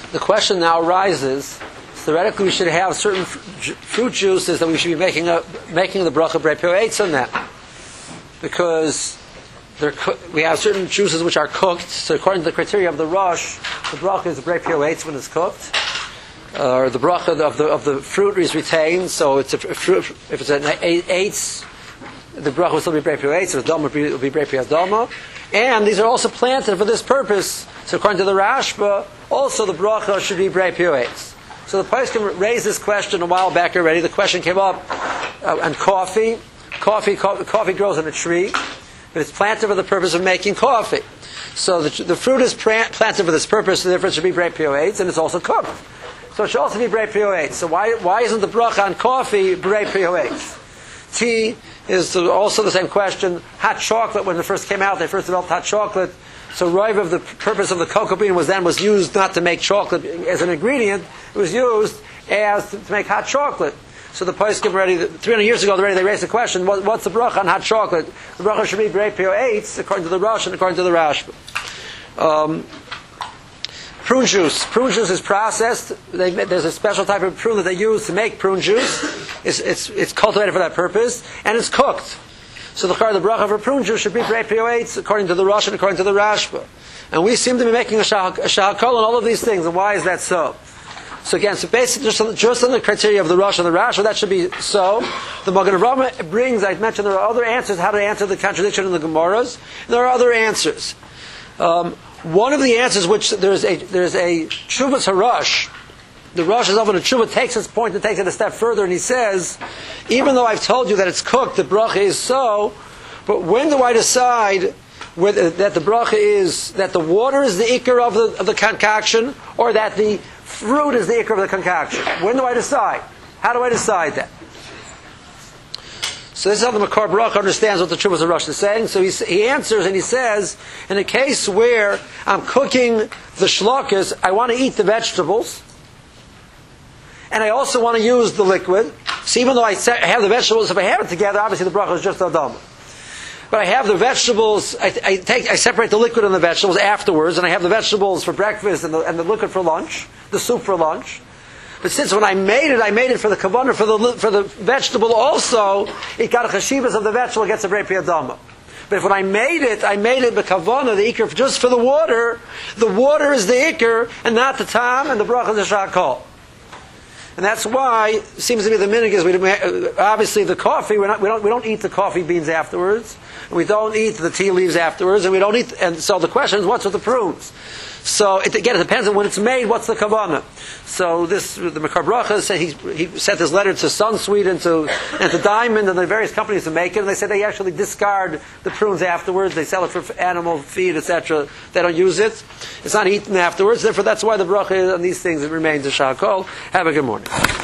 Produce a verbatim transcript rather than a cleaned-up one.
the question now arises, theoretically we should have certain fr- fruit juices that we should be making a, making the bracha brei pio eitz on that. Because they're co- we have certain juices which are cooked, so according to the criteria of the Rosh, the bracha is brei pio eitz when it's cooked. Uh, or the bracha of the of the fruit is retained, so it's a, a fruit, if it's an eitz, the bracha will still be brei pio eitz, so the dama will be brei pio dama. And these are also planted for this purpose. So according to the Rashba, also the bracha should be brei pio eitz. So the Poskim raised this question a while back already. The question came up uh, on coffee. Coffee, co- coffee grows on a tree, but it's planted for the purpose of making coffee. So the, the fruit is plant, planted for this purpose, so therefore it should be brei pio eitz, and it's also cooked. So it should also be brei pio eitz. So why why isn't the bracha on coffee brei pio eitz? Tea is also the same question. Hot chocolate, when it first came out, they first developed hot chocolate. So Roiv, of the purpose of the cocoa bean was then was used not to make chocolate as an ingredient, it was used as to, to make hot chocolate. So the poskim already, three hundred years ago already, they raised the question, what, what's the bracha on hot chocolate? The bracha should be brei pio eitz, according to the Rosh and according to the Rashba. Um, prune juice. Prune juice is processed. They, there's a special type of prune that they use to make prune juice. It's, it's, it's cultivated for that purpose, and it's cooked. So the the bracha for prune juice should be brei pio eitz, according to the Rosh and according to the Rashba. And we seem to be making a shahakol on all of these things, and why is that so? So again, so basically, just on, just on the criteria of the Rosh and the Rashba, that should be so. The Magen Avraham brings, I mentioned, there are other answers how to answer the contradiction in the Gemaras. There are other answers. Um, one of the answers, which there's a there's a Tshuvas Harash. The Rosh is over the Tshuva takes his point and takes it a step further, and he says, even though I've told you that it's cooked, the bracha is so, but when do I decide whether that the bracha is that the water is the ikar of the of the concoction, or that the fruit is the ikar of the concoction? When do I decide? How do I decide that? So this is how the Makar Baruch understands what the Tshuvas Harash is saying. So he, he answers and he says, in a case where I'm cooking the shlokas, I want to eat the vegetables, and I also want to use the liquid. So even though I have the vegetables, if I have it together, obviously the bracha is just Adama. But I have the vegetables, I, I take, I separate the liquid and the vegetables afterwards, and I have the vegetables for breakfast and the, and the liquid for lunch, the soup for lunch. But since when I made it, I made it for the kavanah, for the for the vegetable also, it got a chashivas of the vegetable, gets a brei pio dama. But if when I made it, I made it b'kavanah, the ikar, just for the water, the water is the ikar, and not the tam, and the bracha is the shakol. And that's why it seems to be the minhag is we obviously the coffee we're not, we don't we don't eat the coffee beans afterwards, and we don't eat the tea leaves afterwards, and we don't eat. And so the question is, what's with the prunes? So it, again, it depends on when it's made. What's the kavanah? So this the Makar Bracha said he he sent this letter to Sunsweet and to and to Diamond and the various companies to make it, and they said they actually discard the prunes afterwards. They sell it for animal feed, et cetera. They don't use it. It's not eaten afterwards. Therefore, that's why the bracha on these things it remains a shakol. Have a good morning.